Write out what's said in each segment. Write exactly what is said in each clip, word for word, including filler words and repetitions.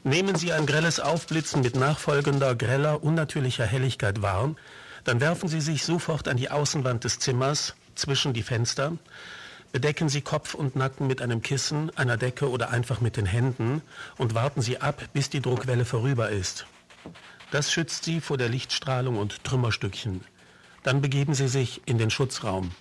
Nehmen Sie ein grelles Aufblitzen mit nachfolgender, greller, unnatürlicher Helligkeit wahr, dann werfen Sie sich sofort an die Außenwand des Zimmers, zwischen die Fenster, bedecken Sie Kopf und Nacken mit einem Kissen, einer Decke oder einfach mit den Händen und warten Sie ab, bis die Druckwelle vorüber ist. Das schützt Sie vor der Lichtstrahlung und Trümmerstückchen. Dann begeben Sie sich in den Schutzraum.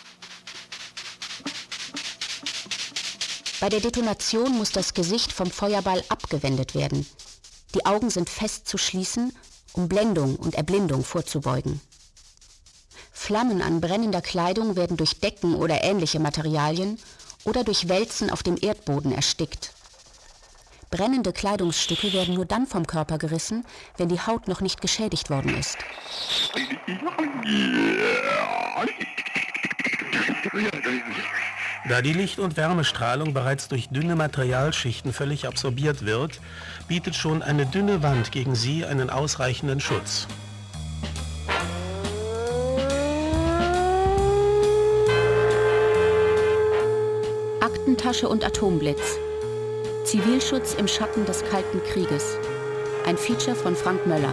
Bei der Detonation muss das Gesicht vom Feuerball abgewendet werden. Die Augen sind fest zu schließen, um Blendung und Erblindung vorzubeugen. Flammen an brennender Kleidung werden durch Decken oder ähnliche Materialien oder durch Wälzen auf dem Erdboden erstickt. Brennende Kleidungsstücke werden nur dann vom Körper gerissen, wenn die Haut noch nicht geschädigt worden ist. Da die Licht- und Wärmestrahlung bereits durch dünne Materialschichten völlig absorbiert wird, bietet schon eine dünne Wand gegen sie einen ausreichenden Schutz. Aktentasche und Atomblitz. Zivilschutz im Schatten des Kalten Krieges. Ein Feature von Frank Möller.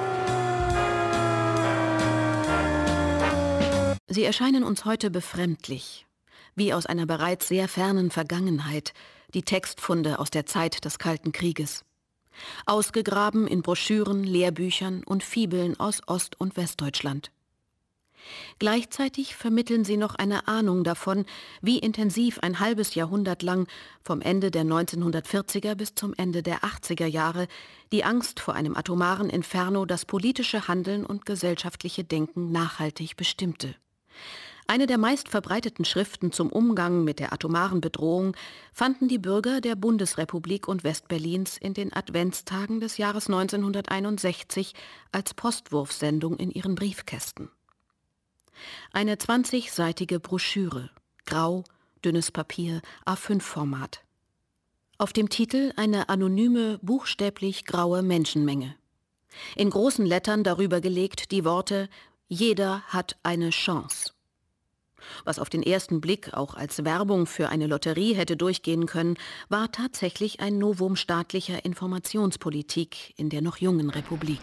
Sie erscheinen uns heute befremdlich, wie aus einer bereits sehr fernen Vergangenheit, die Textfunde aus der Zeit des Kalten Krieges. Ausgegraben in Broschüren, Lehrbüchern und Fibeln aus Ost- und Westdeutschland. Gleichzeitig vermitteln sie noch eine Ahnung davon, wie intensiv ein halbes Jahrhundert lang, vom Ende der neunzehnhundertvierziger bis zum Ende der achtziger Jahre, die Angst vor einem atomaren Inferno das politische Handeln und gesellschaftliche Denken nachhaltig bestimmte. Eine der meistverbreiteten Schriften zum Umgang mit der atomaren Bedrohung fanden die Bürger der Bundesrepublik und Westberlins in den Adventstagen des Jahres neunzehnhunderteinundsechzig als Postwurfsendung in ihren Briefkästen. Eine zwanzigseitige Broschüre, grau, dünnes Papier, A fünf Format. Auf dem Titel eine anonyme, buchstäblich graue Menschenmenge. In großen Lettern darüber gelegt die Worte »Jeder hat eine Chance«. Was auf den ersten Blick auch als Werbung für eine Lotterie hätte durchgehen können, war tatsächlich ein Novum staatlicher Informationspolitik in der noch jungen Republik.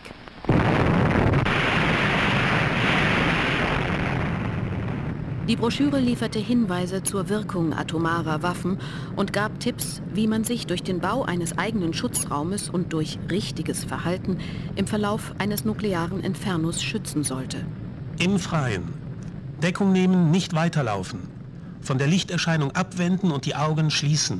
Die Broschüre lieferte Hinweise zur Wirkung atomarer Waffen und gab Tipps, wie man sich durch den Bau eines eigenen Schutzraumes und durch richtiges Verhalten im Verlauf eines nuklearen Infernos schützen sollte. Im Freien. Deckung nehmen, nicht weiterlaufen. Von der Lichterscheinung abwenden und die Augen schließen.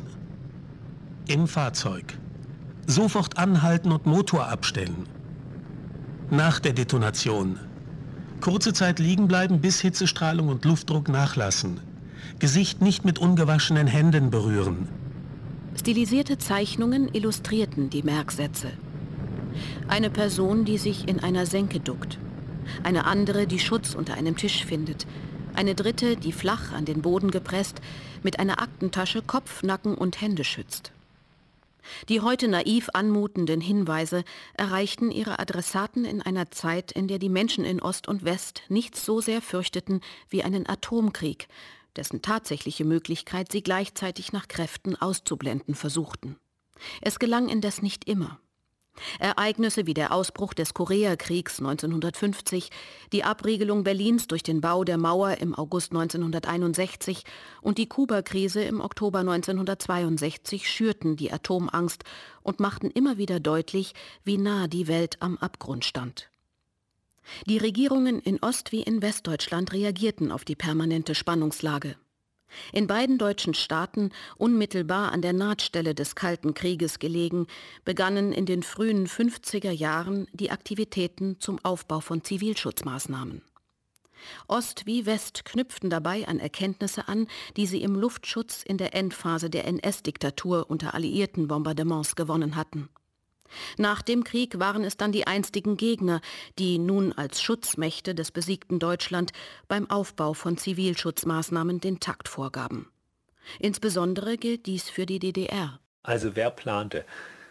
Im Fahrzeug. Sofort anhalten und Motor abstellen. Nach der Detonation. Kurze Zeit liegen bleiben, bis Hitzestrahlung und Luftdruck nachlassen. Gesicht nicht mit ungewaschenen Händen berühren. Stilisierte Zeichnungen illustrierten die Merksätze. Eine Person, die sich in einer Senke duckt. Eine andere, die Schutz unter einem Tisch findet. Eine dritte, die flach an den Boden gepresst, mit einer Aktentasche Kopf, Nacken und Hände schützt. Die heute naiv anmutenden Hinweise erreichten ihre Adressaten in einer Zeit, in der die Menschen in Ost und West nichts so sehr fürchteten wie einen Atomkrieg, dessen tatsächliche Möglichkeit sie gleichzeitig nach Kräften auszublenden versuchten. Es gelang indes nicht immer. Ereignisse wie der Ausbruch des Koreakriegs neunzehnhundertfünfzig, die Abriegelung Berlins durch den Bau der Mauer im August neunzehnhunderteinundsechzig und die Kubakrise im Oktober neunzehnhundertzweiundsechzig schürten die Atomangst und machten immer wieder deutlich, wie nah die Welt am Abgrund stand. Die Regierungen in Ost- wie in Westdeutschland reagierten auf die permanente Spannungslage. In beiden deutschen Staaten, unmittelbar an der Nahtstelle des Kalten Krieges gelegen, begannen in den frühen fünfziger Jahren die Aktivitäten zum Aufbau von Zivilschutzmaßnahmen. Ost wie West knüpften dabei an Erkenntnisse an, die sie im Luftschutz in der Endphase der N S-Diktatur unter alliierten Bombardements gewonnen hatten. Nach dem Krieg waren es dann die einstigen Gegner, die nun als Schutzmächte des besiegten Deutschland beim Aufbau von Zivilschutzmaßnahmen den Takt vorgaben. Insbesondere gilt dies für die D D R. Also wer plante?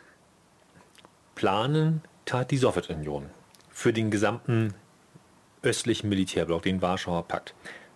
Planen tat die Sowjetunion für den gesamten östlichen Militärblock, den Warschauer Pakt.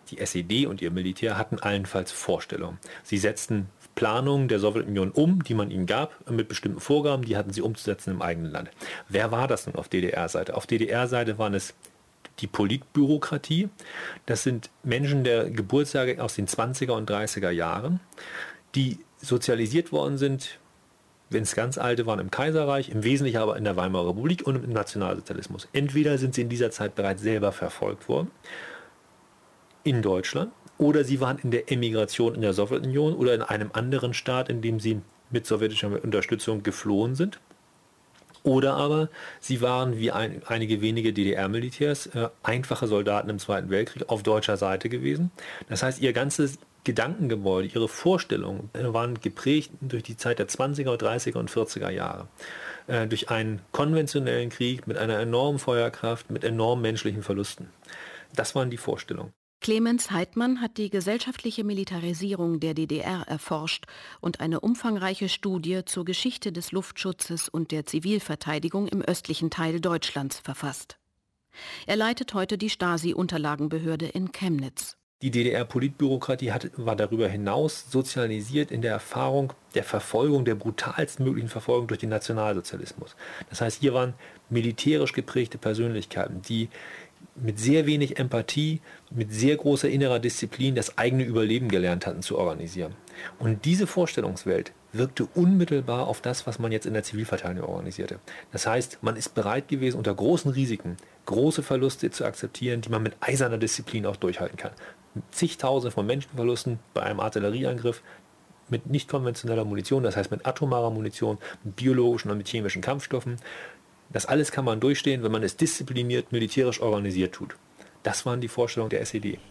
Die S E D und ihr Militär hatten allenfalls Vorstellungen. Sie setzten Planungen der Sowjetunion um, die man ihnen gab, mit bestimmten Vorgaben, die hatten sie umzusetzen im eigenen Land. Wer war das nun auf D D R-Seite? Auf D D R-Seite waren es die Politbürokratie. Das sind Menschen der Geburtsjahre aus den zwanziger und dreißiger Jahren, die sozialisiert worden sind, wenn es ganz alte waren, im Kaiserreich, im Wesentlichen aber in der Weimarer Republik und im Nationalsozialismus. Entweder sind sie in dieser Zeit bereits selber verfolgt worden, in Deutschland, oder sie waren in der Emigration in der Sowjetunion oder in einem anderen Staat, in dem sie mit sowjetischer Unterstützung geflohen sind. Oder aber sie waren wie ein, einige wenige D D R-Militärs äh, einfache Soldaten im Zweiten Weltkrieg auf deutscher Seite gewesen. Das heißt, ihr ganzes Gedankengebäude, ihre Vorstellungen äh, waren geprägt durch die Zeit der zwanziger, dreißiger und vierziger Jahre. Äh, durch einen konventionellen Krieg mit einer enormen Feuerkraft, mit enormen menschlichen Verlusten. Das waren die Vorstellungen. Clemens Heitmann hat die gesellschaftliche Militarisierung der D D R erforscht und eine umfangreiche Studie zur Geschichte des Luftschutzes und der Zivilverteidigung im östlichen Teil Deutschlands verfasst. Er leitet heute die Stasi-Unterlagenbehörde in Chemnitz. Die D D R-Politbürokratie hat, war darüber hinaus sozialisiert in der Erfahrung der Verfolgung, der brutalsten möglichen Verfolgung durch den Nationalsozialismus. Das heißt, hier waren militärisch geprägte Persönlichkeiten, die mit sehr wenig Empathie, mit sehr großer innerer Disziplin das eigene Überleben gelernt hatten zu organisieren. Und diese Vorstellungswelt wirkte unmittelbar auf das, was man jetzt in der Zivilverteidigung organisierte. Das heißt, man ist bereit gewesen, unter großen Risiken große Verluste zu akzeptieren, die man mit eiserner Disziplin auch durchhalten kann. Zigtausende von Menschenverlusten bei einem Artillerieangriff mit nicht konventioneller Munition, das heißt mit atomarer Munition, mit biologischen und mit chemischen Kampfstoffen. Das alles kann man durchstehen, wenn man es diszipliniert, militärisch organisiert tut. Das waren die Vorstellungen der S E D.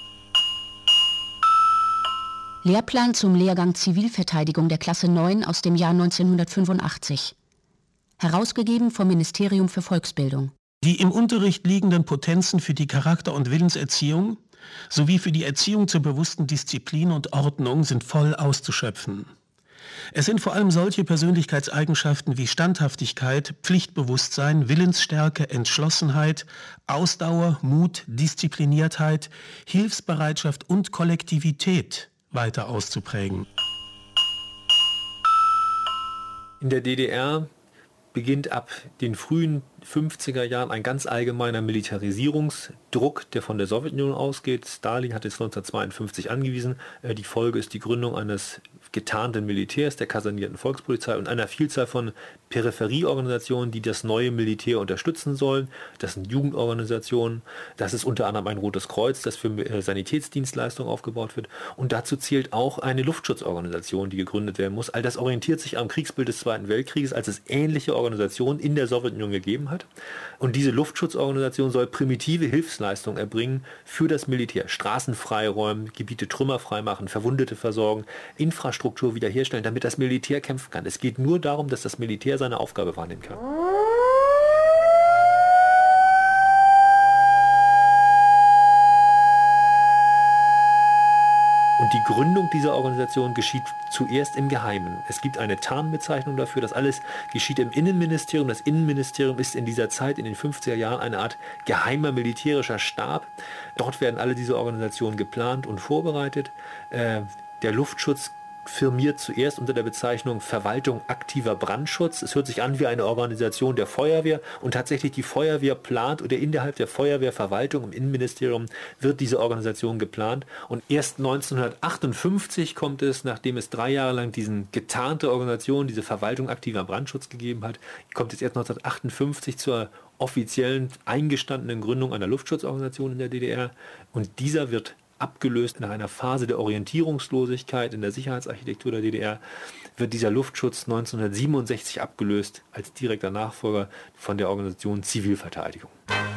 Lehrplan zum Lehrgang Zivilverteidigung der Klasse neun aus dem Jahr neunzehnhundertfünfundachtzig. Herausgegeben vom Ministerium für Volksbildung. Die im Unterricht liegenden Potenzen für die Charakter- und Willenserziehung sowie für die Erziehung zur bewussten Disziplin und Ordnung sind voll auszuschöpfen. Es sind vor allem solche Persönlichkeitseigenschaften wie Standhaftigkeit, Pflichtbewusstsein, Willensstärke, Entschlossenheit, Ausdauer, Mut, Diszipliniertheit, Hilfsbereitschaft und Kollektivität weiter auszuprägen. In der D D R beginnt ab den frühen fünfziger Jahren ein ganz allgemeiner Militarisierungsdruck, der von der Sowjetunion ausgeht. Stalin hat es neunzehnhundertzweiundfünfzig angewiesen. Die Folge ist die Gründung eines getarnten Militärs, der kasernierten Volkspolizei und einer Vielzahl von Peripherieorganisationen, die das neue Militär unterstützen sollen. Das sind Jugendorganisationen, das ist unter anderem ein Rotes Kreuz, das für Sanitätsdienstleistungen aufgebaut wird. Und dazu zählt auch eine Luftschutzorganisation, die gegründet werden muss. All das orientiert sich am Kriegsbild des Zweiten Weltkrieges, als es ähnliche Organisationen in der Sowjetunion gegeben hat. Und diese Luftschutzorganisation soll primitive Hilfsleistungen erbringen für das Militär. Straßen freiräumen, Gebiete trümmerfrei machen, Verwundete versorgen, Infrastruktur wiederherstellen, damit das Militär kämpfen kann. Es geht nur darum, dass das Militär seine Aufgabe wahrnehmen kann. Und die Gründung dieser Organisation geschieht zuerst im Geheimen. Es gibt eine Tarnbezeichnung dafür, das alles geschieht im Innenministerium. Das Innenministerium ist in dieser Zeit, in den fünfziger Jahren, eine Art geheimer militärischer Stab. Dort werden alle diese Organisationen geplant und vorbereitet. Äh, der Luftschutz firmiert zuerst unter der Bezeichnung Verwaltung aktiver Brandschutz. Es hört sich an wie eine Organisation der Feuerwehr und tatsächlich die Feuerwehr plant oder innerhalb der Feuerwehrverwaltung im Innenministerium wird diese Organisation geplant und erst neunzehnhundertachtundfünfzig kommt es, nachdem es drei Jahre lang diesen getarnte Organisation, diese Verwaltung aktiver Brandschutz gegeben hat, kommt es erst neunzehnhundertachtundfünfzig zur offiziellen eingestandenen Gründung einer Luftschutzorganisation in der D D R und dieser wird abgelöst nach einer Phase der Orientierungslosigkeit in der Sicherheitsarchitektur der D D R, wird dieser Luftschutz neunzehnhundertsiebenundsechzig abgelöst als direkter Nachfolger von der Organisation Zivilverteidigung.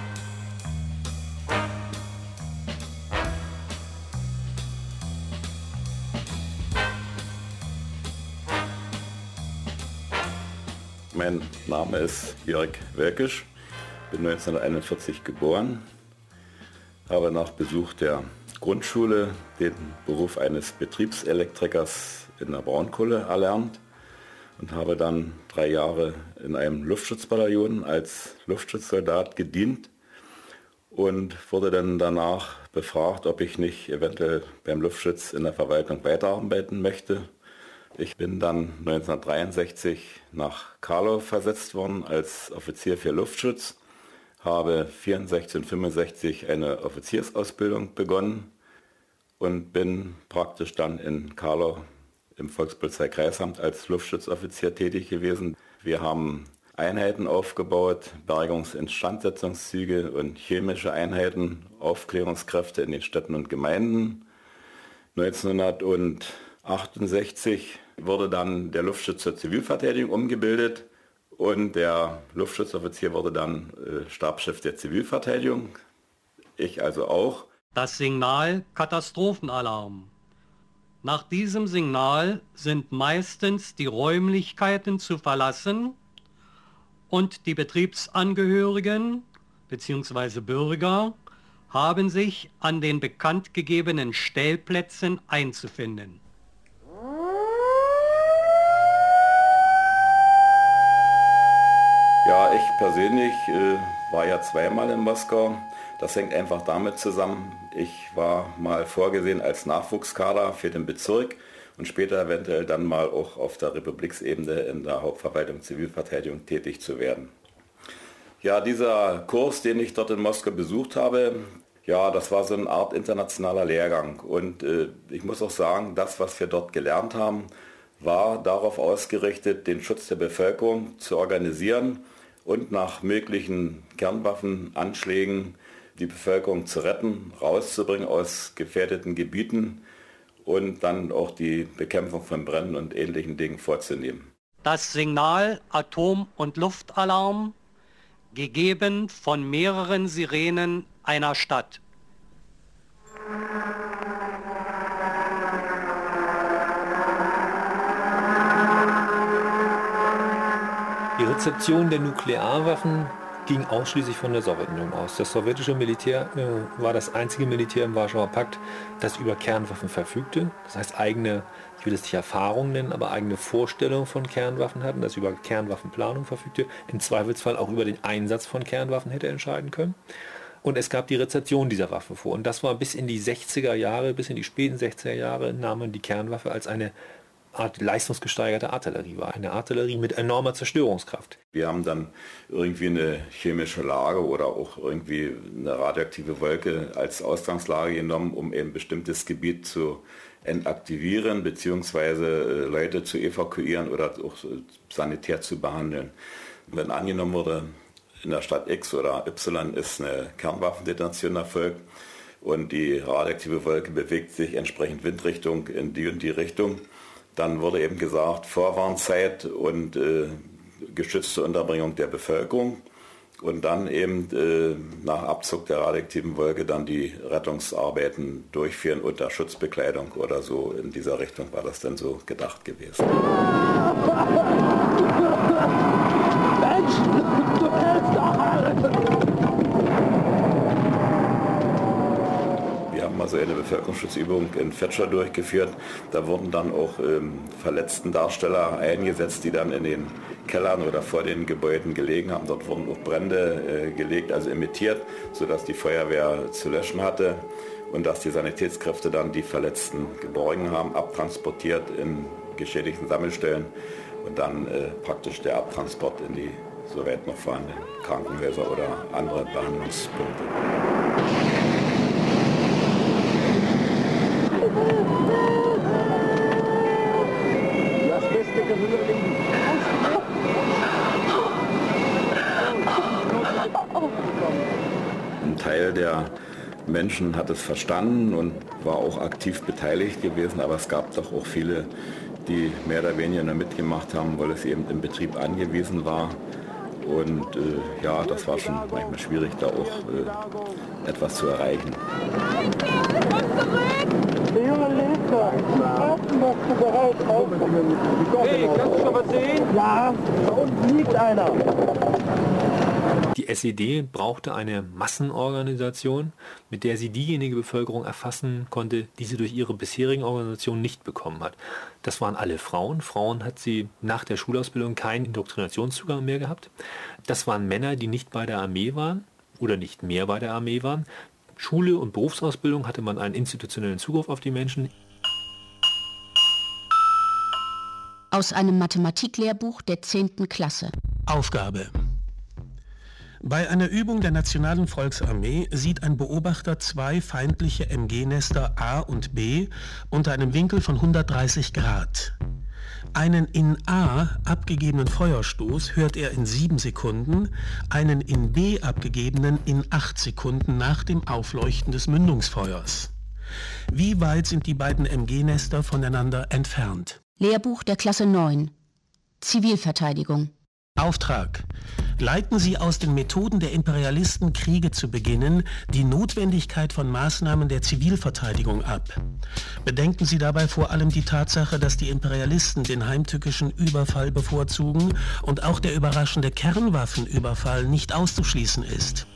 Mein Name ist Jörg Welkisch, bin neunzehnhunderteinundvierzig geboren, habe nach Besuch der Grundschule den Beruf eines Betriebselektrikers in der Braunkohle erlernt und habe dann drei Jahre in einem Luftschutzbataillon als Luftschutzsoldat gedient und wurde dann danach befragt, ob ich nicht eventuell beim Luftschutz in der Verwaltung weiterarbeiten möchte. Ich bin dann neunzehnhundertdreiundsechzig nach Karlau versetzt worden als Offizier für Luftschutz, habe vierundsechzig und fünfundsechzig eine Offiziersausbildung begonnen und bin praktisch dann in Karlau im Volkspolizeikreisamt als Luftschutzoffizier tätig gewesen. Wir haben Einheiten aufgebaut, Bergungs-Instandsetzungszüge und chemische Einheiten, Aufklärungskräfte in den Städten und Gemeinden. neunzehnhundertachtundsechzig wurde dann der Luftschutz zur Zivilverteidigung umgebildet und der Luftschutzoffizier wurde dann äh, Stabschef der Zivilverteidigung, ich also auch. Das Signal Katastrophenalarm. Nach diesem Signal sind meistens die Räumlichkeiten zu verlassen und die Betriebsangehörigen bzw. Bürger haben sich an den bekannt gegebenen Stellplätzen einzufinden. Ja, ich persönlich äh, war ja zweimal in Moskau. Das hängt einfach damit zusammen, ich war mal vorgesehen als Nachwuchskader für den Bezirk und später eventuell dann mal auch auf der Republiksebene in der Hauptverwaltung Zivilverteidigung tätig zu werden. Ja, dieser Kurs, den ich dort in Moskau besucht habe, ja, das war so eine Art internationaler Lehrgang. Und äh, ich muss auch sagen, das, was wir dort gelernt haben, war darauf ausgerichtet, den Schutz der Bevölkerung zu organisieren und nach möglichen Kernwaffenanschlägen die Bevölkerung zu retten, rauszubringen aus gefährdeten Gebieten und dann auch die Bekämpfung von Bränden und ähnlichen Dingen vorzunehmen. Das Signal Atom- und Luftalarm, gegeben von mehreren Sirenen einer Stadt. Die Rezeption der Nuklearwaffen ging ausschließlich von der Sowjetunion aus. Das sowjetische Militär äh, war das einzige Militär im Warschauer Pakt, das über Kernwaffen verfügte. Das heißt eigene, ich will es nicht Erfahrung nennen, aber eigene Vorstellungen von Kernwaffen hatten, das über Kernwaffenplanung verfügte, im Zweifelsfall auch über den Einsatz von Kernwaffen hätte entscheiden können. Und es gab die Rezeption dieser Waffe vor. Und das war bis in die sechziger Jahre, bis in die späten sechziger Jahre, nahm man die Kernwaffe als eine Art leistungsgesteigerte Artillerie war. Eine Artillerie mit enormer Zerstörungskraft. Wir haben dann irgendwie eine chemische Lage oder auch irgendwie eine radioaktive Wolke als Ausgangslage genommen, um eben ein bestimmtes Gebiet zu entaktivieren bzw. Leute zu evakuieren oder auch sanitär zu behandeln. Wenn angenommen wurde, in der Stadt X oder Y ist eine Kernwaffendetonation erfolgt und die radioaktive Wolke bewegt sich entsprechend Windrichtung in die und die Richtung, dann wurde eben gesagt, Vorwarnzeit und äh, geschützte Unterbringung der Bevölkerung und dann eben äh, nach Abzug der radioaktiven Wolke dann die Rettungsarbeiten durchführen unter Schutzbekleidung oder so. In dieser Richtung war das dann so gedacht gewesen. Mensch, du hältst doch alle! Wir haben also eine Bevölkerungsschutzübung in Fetscher durchgeführt. Da wurden dann auch ähm, verletzten Darsteller eingesetzt, die dann in den Kellern oder vor den Gebäuden gelegen haben. Dort wurden auch Brände äh, gelegt, also emittiert, sodass die Feuerwehr zu löschen hatte und dass die Sanitätskräfte dann die Verletzten geborgen haben, abtransportiert in geschädigten Sammelstellen und dann äh, praktisch der Abtransport in die soweit noch vorhandenen Krankenhäuser oder andere Behandlungspunkte. Das beste Gehör liegen. Ein Teil der Menschen hat es verstanden und war auch aktiv beteiligt gewesen, aber es gab doch auch viele, die mehr oder weniger nur mitgemacht haben, weil es eben im Betrieb angewiesen war. Und äh, ja, das war schon manchmal schwierig, da auch äh, etwas zu erreichen. Der Junge lebt da. Warten, dass du bereit bist. Hey, kannst du schon was sehen? Ja, da unten liegt einer. Die S E D brauchte eine Massenorganisation, mit der sie diejenige Bevölkerung erfassen konnte, die sie durch ihre bisherigen Organisationen nicht bekommen hat. Das waren alle Frauen. Frauen hat sie nach der Schulausbildung keinen Indoktrinationszugang mehr gehabt. Das waren Männer, die nicht bei der Armee waren, oder nicht mehr bei der Armee waren. Schule und Berufsausbildung hatte man einen institutionellen Zugriff auf die Menschen. Aus einem Mathematiklehrbuch der zehnten Klasse. Aufgabe. Bei einer Übung der Nationalen Volksarmee sieht ein Beobachter zwei feindliche M G-Nester A und B unter einem Winkel von hundertdreißig Grad. Einen in A abgegebenen Feuerstoß hört er in sieben Sekunden, einen in B abgegebenen in acht Sekunden nach dem Aufleuchten des Mündungsfeuers. Wie weit sind die beiden M G-Nester voneinander entfernt? Lehrbuch der Klasse neun. Zivilverteidigung. Auftrag. Leiten Sie aus den Methoden der Imperialisten, Kriege zu beginnen, die Notwendigkeit von Maßnahmen der Zivilverteidigung ab. Bedenken Sie dabei vor allem die Tatsache, dass die Imperialisten den heimtückischen Überfall bevorzugen und auch der überraschende Kernwaffenüberfall nicht auszuschließen ist.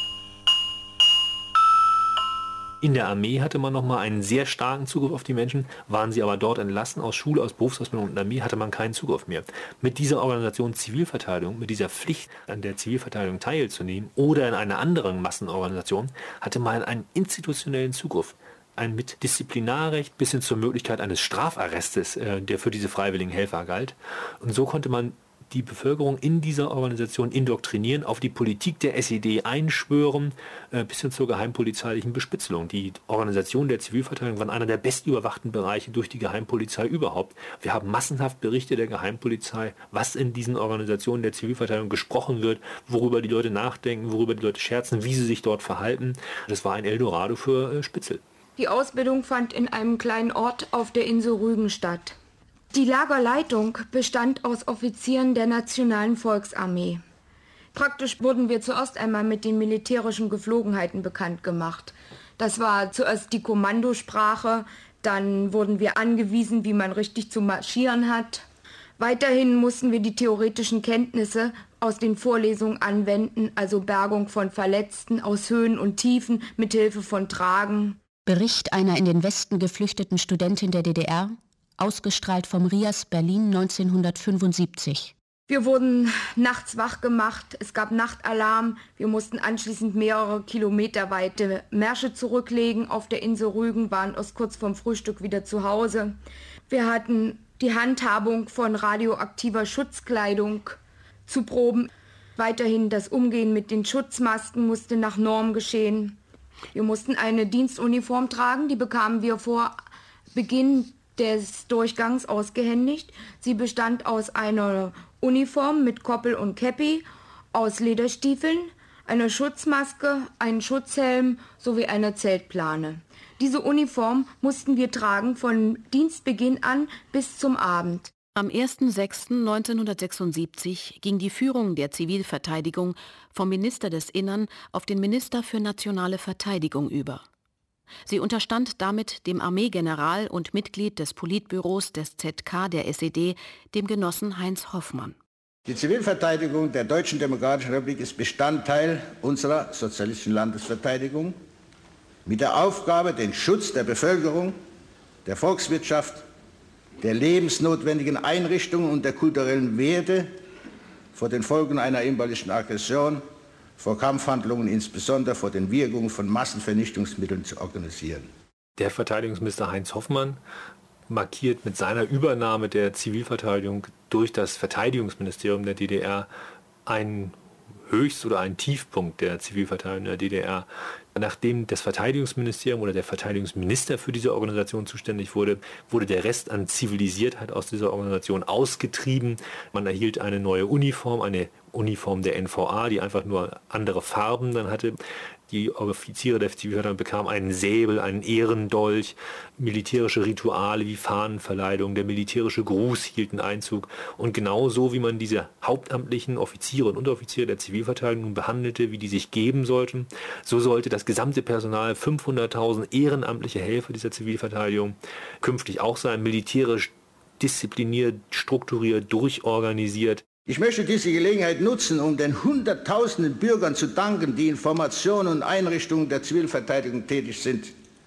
In der Armee hatte man nochmal einen sehr starken Zugriff auf die Menschen, waren sie aber dort entlassen aus Schule, aus Berufsausbildung und Armee, hatte man keinen Zugriff mehr. Mit dieser Organisation Zivilverteidigung, mit dieser Pflicht an der Zivilverteidigung teilzunehmen oder in einer anderen Massenorganisation, hatte man einen institutionellen Zugriff. Ein mit Disziplinarrecht bis hin zur Möglichkeit eines Strafarrestes, äh, der für diese freiwilligen Helfer galt. Und so konnte man die Bevölkerung in dieser Organisation indoktrinieren, auf die Politik der S E D einschwören, äh, bis hin zur geheimpolizeilichen Bespitzelung. Die Organisation der Zivilverteidigung war einer der bestüberwachten Bereiche durch die Geheimpolizei überhaupt. Wir haben massenhaft Berichte der Geheimpolizei, was in diesen Organisationen der Zivilverteidigung gesprochen wird, worüber die Leute nachdenken, worüber die Leute scherzen, wie sie sich dort verhalten. Das war ein Eldorado für äh, Spitzel. Die Ausbildung fand in einem kleinen Ort auf der Insel Rügen statt. Die Lagerleitung bestand aus Offizieren der Nationalen Volksarmee. Praktisch wurden wir zuerst einmal mit den militärischen Geflogenheiten bekannt gemacht. Das war zuerst die Kommandosprache, dann wurden wir angewiesen, wie man richtig zu marschieren hat. Weiterhin mussten wir die theoretischen Kenntnisse aus den Vorlesungen anwenden, also Bergung von Verletzten aus Höhen und Tiefen mit Hilfe von Tragen. Bericht einer in den Westen geflüchteten Studentin der D D R, ausgestrahlt vom R I A S Berlin neunzehnhundertfünfundsiebzig. Wir wurden nachts wach gemacht, es gab Nachtalarm, wir mussten anschließend mehrere Kilometer weite Märsche zurücklegen. Auf der Insel Rügen waren erst kurz vorm Frühstück wieder zu Hause. Wir hatten die Handhabung von radioaktiver Schutzkleidung zu proben. Weiterhin das Umgehen mit den Schutzmasken musste nach Norm geschehen. Wir mussten eine Dienstuniform tragen, die bekamen wir vor Beginn des Durchgangs ausgehändigt. Sie bestand aus einer Uniform mit Koppel und Käppi, aus Lederstiefeln, einer Schutzmaske, einem Schutzhelm sowie einer Zeltplane. Diese Uniform mussten wir tragen von Dienstbeginn an bis zum Abend. Am ersten sechsten neunzehnhundertsechsundsiebzig ging die Führung der Zivilverteidigung vom Minister des Innern auf den Minister für nationale Verteidigung über. Sie unterstand damit dem Armeegeneral und Mitglied des Politbüros des Z K der S E D, dem Genossen Heinz Hoffmann. Die Zivilverteidigung der Deutschen Demokratischen Republik ist Bestandteil unserer sozialistischen Landesverteidigung mit der Aufgabe, den Schutz der Bevölkerung, der Volkswirtschaft, der lebensnotwendigen Einrichtungen und der kulturellen Werte vor den Folgen einer imperialistischen Aggression, vor Kampfhandlungen, insbesondere vor den Wirkungen von Massenvernichtungsmitteln zu organisieren. Der Verteidigungsminister Heinz Hoffmann markiert mit seiner Übernahme der Zivilverteidigung durch das Verteidigungsministerium der D D R einen Höchst- oder einen Tiefpunkt der Zivilverteidigung der D D R. Nachdem das Verteidigungsministerium oder der Verteidigungsminister für diese Organisation zuständig wurde, wurde der Rest an Zivilisiertheit aus dieser Organisation ausgetrieben. Man erhielt eine neue Uniform, eine Uniform der N V A, die einfach nur andere Farben dann hatte. Die Offiziere der Zivilverteidigung bekamen einen Säbel, einen Ehrendolch, militärische Rituale wie Fahnenverleihung, der militärische Gruß hielten Einzug. Und genauso wie man diese hauptamtlichen Offiziere und Unteroffiziere der Zivilverteidigung behandelte, wie die sich geben sollten, so sollte das gesamte Personal, fünfhunderttausend ehrenamtliche Helfer dieser Zivilverteidigung, künftig auch sein, militärisch diszipliniert, strukturiert, durchorganisiert. Ich möchte diese Gelegenheit nutzen, um den hunderttausenden Bürgern zu danken, die in Formationen und Einrichtungen der Zivilverteidigung tätig sind,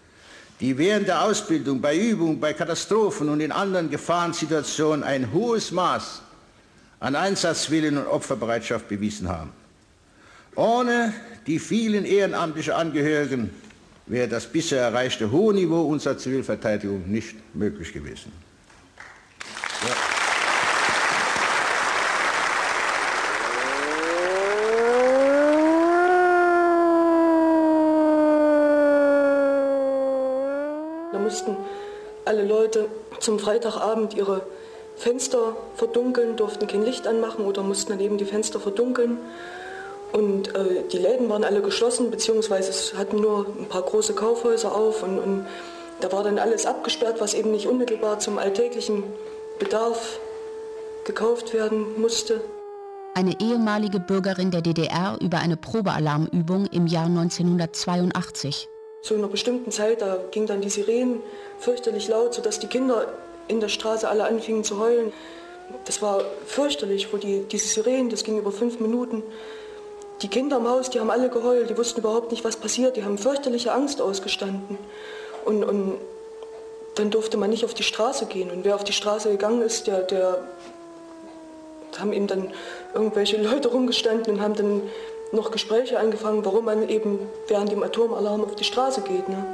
die während der Ausbildung, bei Übungen, bei Katastrophen und in anderen Gefahrensituationen ein hohes Maß an Einsatzwillen und Opferbereitschaft bewiesen haben. Ohne die vielen ehrenamtlichen Angehörigen wäre das bisher erreichte hohe Niveau unserer Zivilverteidigung nicht möglich gewesen. Ja. Da mussten alle Leute zum Freitagabend ihre Fenster verdunkeln, durften kein Licht anmachen oder mussten dann eben die Fenster verdunkeln. Und äh, die Läden waren alle geschlossen, beziehungsweise es hatten nur ein paar große Kaufhäuser auf. Und, und da war dann alles abgesperrt, was eben nicht unmittelbar zum alltäglichen Bedarf gekauft werden musste. Eine ehemalige Bürgerin der D D R über eine Probealarmübung im Jahr neunzehnhundertzweiundachtzig. Zu einer bestimmten Zeit, da ging dann die Sirenen fürchterlich laut, sodass die Kinder in der Straße alle anfingen zu heulen. Das war fürchterlich, wo die, diese Sirenen, das ging über fünf Minuten. Die Kinder im Haus, die haben alle geheult, die wussten überhaupt nicht, was passiert, die haben fürchterliche Angst ausgestanden. Und, und dann durfte man nicht auf die Straße gehen. Und wer auf die Straße gegangen ist, der, der haben eben dann irgendwelche Leute rumgestanden und haben dann noch Gespräche angefangen, warum man eben während dem Atomalarm auf die Straße geht. Ne?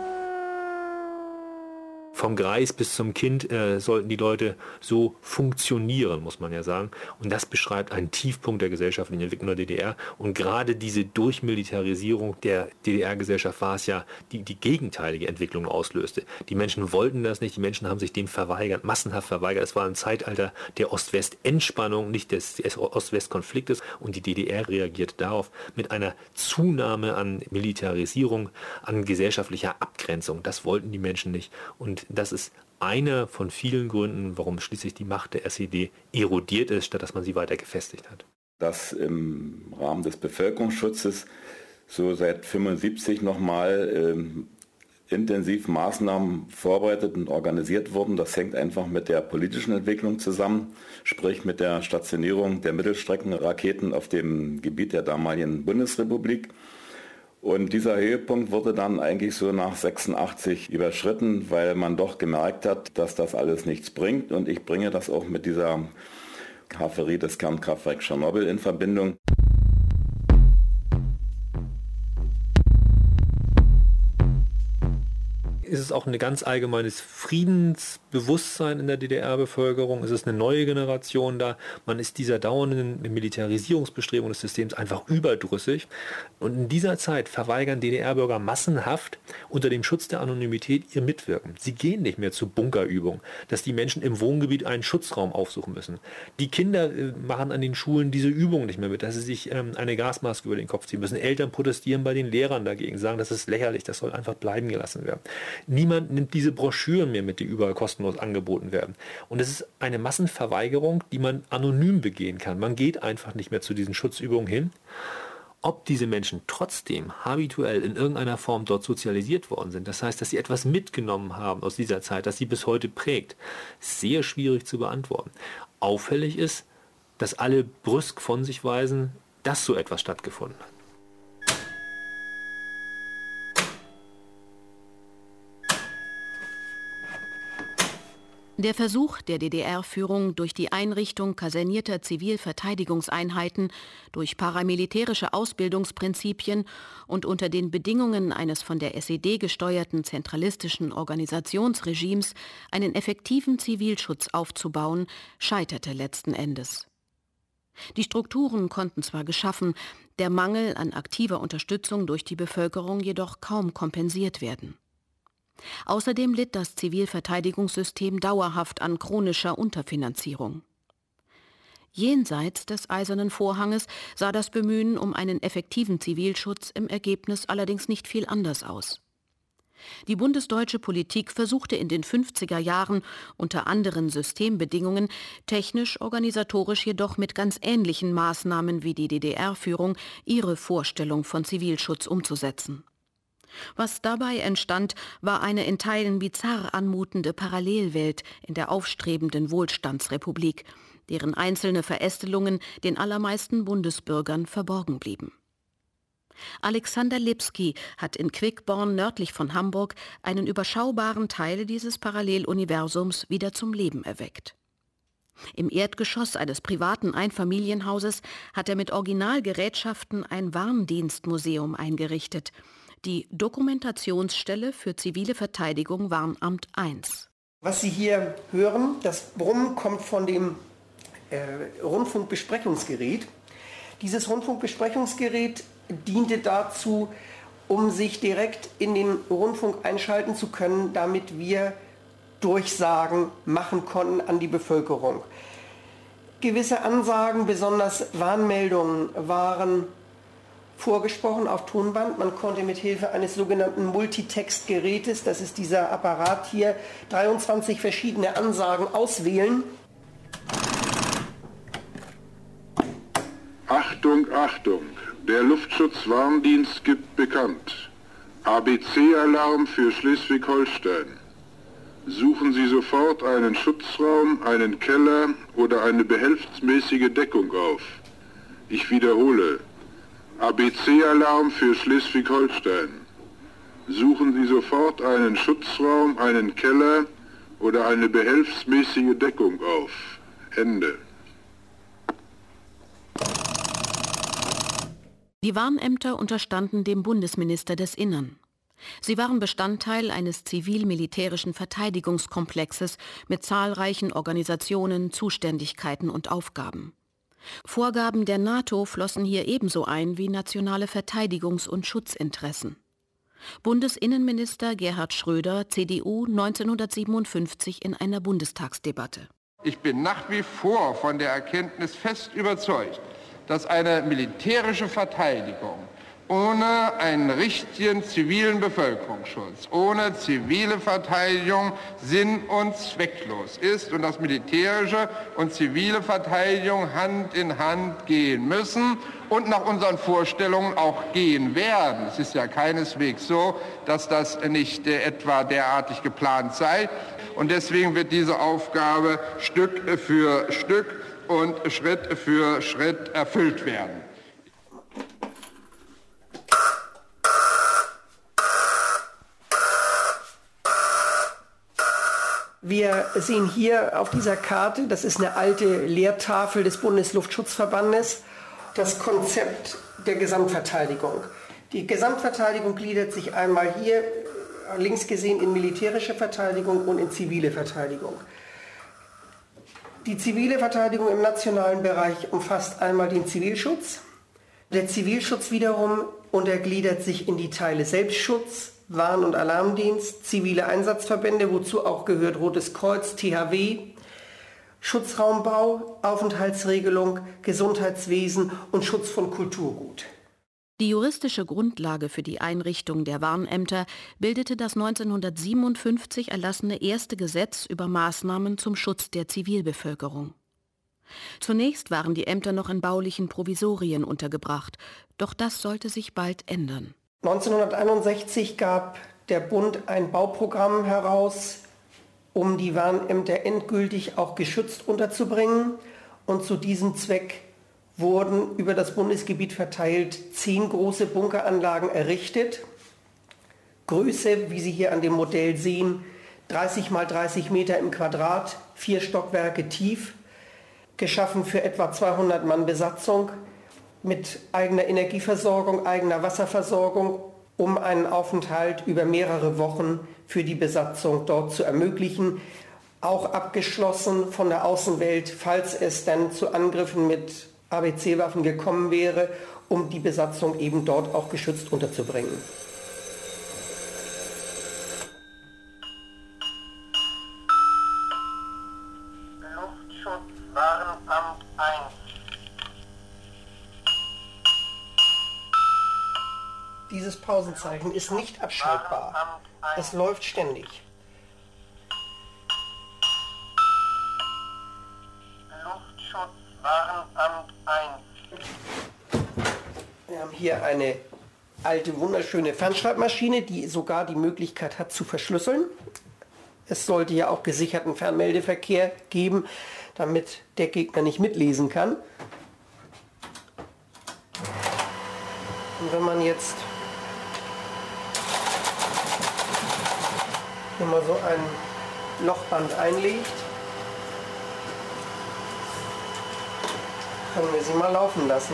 Vom Greis bis zum Kind äh, sollten die Leute so funktionieren, muss man ja sagen. Und das beschreibt einen Tiefpunkt der gesellschaftlichen Entwicklung der D D R. Und gerade diese Durchmilitarisierung der D D R-Gesellschaft war es ja, die die gegenteilige Entwicklung auslöste. Die Menschen wollten das nicht, die Menschen haben sich dem verweigert, massenhaft verweigert. Es war ein Zeitalter der Ost-West-Entspannung, nicht des Ost-West-Konfliktes. Und die D D R reagierte darauf mit einer Zunahme an Militarisierung, an gesellschaftlicher Abgrenzung. Das wollten die Menschen nicht. Und das ist einer von vielen Gründen, warum schließlich die Macht der S E D erodiert ist, statt dass man sie weiter gefestigt hat. Dass im Rahmen des Bevölkerungsschutzes so seit fünfundsiebzig nochmal ähm, intensiv Maßnahmen vorbereitet und organisiert wurden, das hängt einfach mit der politischen Entwicklung zusammen, sprich mit der Stationierung der Mittelstreckenraketen auf dem Gebiet der damaligen Bundesrepublik. Und dieser Höhepunkt wurde dann eigentlich so nach sechsundachtzig überschritten, weil man doch gemerkt hat, dass das alles nichts bringt. Und ich bringe das auch mit dieser Havarie des Kernkraftwerks Tschernobyl in Verbindung. Ist es auch ein ganz allgemeines Friedensbewusstsein in der D D R-Bevölkerung? Ist es eine neue Generation da? Man ist dieser dauernden Militarisierungsbestrebung des Systems einfach überdrüssig. Und in dieser Zeit verweigern D D R-Bürger massenhaft unter dem Schutz der Anonymität ihr Mitwirken. Sie gehen nicht mehr zu Bunkerübungen, dass die Menschen im Wohngebiet einen Schutzraum aufsuchen müssen. Die Kinder äh, machen an den Schulen diese Übungen nicht mehr mit, dass sie sich ähm, eine Gasmaske über den Kopf ziehen müssen. Eltern protestieren bei den Lehrern dagegen, sagen, das ist lächerlich, das soll einfach bleiben gelassen werden. Niemand nimmt diese Broschüren mehr mit, die überall kostenlos angeboten werden. Und es ist eine Massenverweigerung, die man anonym begehen kann. Man geht einfach nicht mehr zu diesen Schutzübungen hin. Ob diese Menschen trotzdem habituell in irgendeiner Form dort sozialisiert worden sind, das heißt, dass sie etwas mitgenommen haben aus dieser Zeit, das sie bis heute prägt, ist sehr schwierig zu beantworten. Auffällig ist, dass alle brüsk von sich weisen, dass so etwas stattgefunden hat. Der Versuch der D D R-Führung, durch die Einrichtung kasernierter Zivilverteidigungseinheiten, durch paramilitärische Ausbildungsprinzipien und unter den Bedingungen eines von der S E D gesteuerten zentralistischen Organisationsregimes einen effektiven Zivilschutz aufzubauen, scheiterte letzten Endes. Die Strukturen konnten zwar geschaffen, der Mangel an aktiver Unterstützung durch die Bevölkerung jedoch kaum kompensiert werden. Außerdem litt das Zivilverteidigungssystem dauerhaft an chronischer Unterfinanzierung. Jenseits des Eisernen Vorhanges sah das Bemühen um einen effektiven Zivilschutz im Ergebnis allerdings nicht viel anders aus. Die bundesdeutsche Politik versuchte in den fünfziger Jahren unter anderen Systembedingungen, technisch, organisatorisch jedoch mit ganz ähnlichen Maßnahmen wie die D D R-Führung, ihre Vorstellung von Zivilschutz umzusetzen. Was dabei entstand, war eine in Teilen bizarr anmutende Parallelwelt in der aufstrebenden Wohlstandsrepublik, deren einzelne Verästelungen den allermeisten Bundesbürgern verborgen blieben. Alexander Lipski hat in Quickborn nördlich von Hamburg einen überschaubaren Teil dieses Paralleluniversums wieder zum Leben erweckt. Im Erdgeschoss eines privaten Einfamilienhauses hat er mit Originalgerätschaften ein Warndienstmuseum eingerichtet, die Dokumentationsstelle für zivile Verteidigung Warnamt eins. Was Sie hier hören, das Brummen kommt von dem äh, Rundfunkbesprechungsgerät. Dieses Rundfunkbesprechungsgerät diente dazu, um sich direkt in den Rundfunk einschalten zu können, damit wir Durchsagen machen konnten an die Bevölkerung. Gewisse Ansagen, besonders Warnmeldungen, waren vorgesprochen auf Tonband. Man konnte mit Hilfe eines sogenannten Multitext-Gerätes, das ist dieser Apparat hier, dreiundzwanzig verschiedene Ansagen auswählen. Achtung, Achtung! Der Luftschutzwarndienst gibt bekannt. A B C-Alarm für Schleswig-Holstein. Suchen Sie sofort einen Schutzraum, einen Keller oder eine behelfsmäßige Deckung auf. Ich wiederhole. A B C-Alarm für Schleswig-Holstein. Suchen Sie sofort einen Schutzraum, einen Keller oder eine behelfsmäßige Deckung auf. Ende. Die Warnämter unterstanden dem Bundesminister des Innern. Sie waren Bestandteil eines zivil-militärischen Verteidigungskomplexes mit zahlreichen Organisationen, Zuständigkeiten und Aufgaben. Vorgaben der NATO flossen hier ebenso ein wie nationale Verteidigungs- und Schutzinteressen. Bundesinnenminister Gerhard Schröder, C D U, neunzehnhundertsiebenundfünfzig in einer Bundestagsdebatte. Ich bin nach wie vor von der Erkenntnis fest überzeugt, dass eine militärische Verteidigung ohne einen richtigen zivilen Bevölkerungsschutz, ohne zivile Verteidigung sinn- und zwecklos ist und dass militärische und zivile Verteidigung Hand in Hand gehen müssen und nach unseren Vorstellungen auch gehen werden. Es ist ja keineswegs so, dass das nicht äh, etwa derartig geplant sei. Und deswegen wird diese Aufgabe Stück für Stück und Schritt für Schritt erfüllt werden. Wir sehen hier auf dieser Karte, das ist eine alte Lehrtafel des Bundesluftschutzverbandes, das Konzept der Gesamtverteidigung. Die Gesamtverteidigung gliedert sich einmal hier links gesehen in militärische Verteidigung und in zivile Verteidigung. Die zivile Verteidigung im nationalen Bereich umfasst einmal den Zivilschutz. Der Zivilschutz wiederum untergliedert sich in die Teile Selbstschutz, Warn- und Alarmdienst, zivile Einsatzverbände, wozu auch gehört Rotes Kreuz, T H W, Schutzraumbau, Aufenthaltsregelung, Gesundheitswesen und Schutz von Kulturgut. Die juristische Grundlage für die Einrichtung der Warnämter bildete das neunzehnhundertsiebenundfünfzig erlassene erste Gesetz über Maßnahmen zum Schutz der Zivilbevölkerung. Zunächst waren die Ämter noch in baulichen Provisorien untergebracht, doch das sollte sich bald ändern. neunzehnhunderteinundsechzig gab der Bund ein Bauprogramm heraus, um die Warnämter endgültig auch geschützt unterzubringen, und zu diesem Zweck wurden über das Bundesgebiet verteilt zehn große Bunkeranlagen errichtet. Größe, wie Sie hier an dem Modell sehen, dreißig mal dreißig Meter im Quadrat, vier Stockwerke tief, geschaffen für etwa zweihundert Mann Besatzung, mit eigener Energieversorgung, eigener Wasserversorgung, um einen Aufenthalt über mehrere Wochen für die Besatzung dort zu ermöglichen. Auch abgeschlossen von der Außenwelt, falls es dann zu Angriffen mit A B C-Waffen gekommen wäre, um die Besatzung eben dort auch geschützt unterzubringen. Luftschutzwarnamt eins. Dieses Pausenzeichen ist nicht abschaltbar. Es läuft ständig. Luftschutzwarnamt eins. Wir haben hier eine alte, wunderschöne Fernschreibmaschine, die sogar die Möglichkeit hat zu verschlüsseln. Es sollte ja auch gesicherten Fernmeldeverkehr geben, damit der Gegner nicht mitlesen kann. Und wenn man jetzt hier mal so ein Lochband einlegt, Können wir sie mal laufen lassen.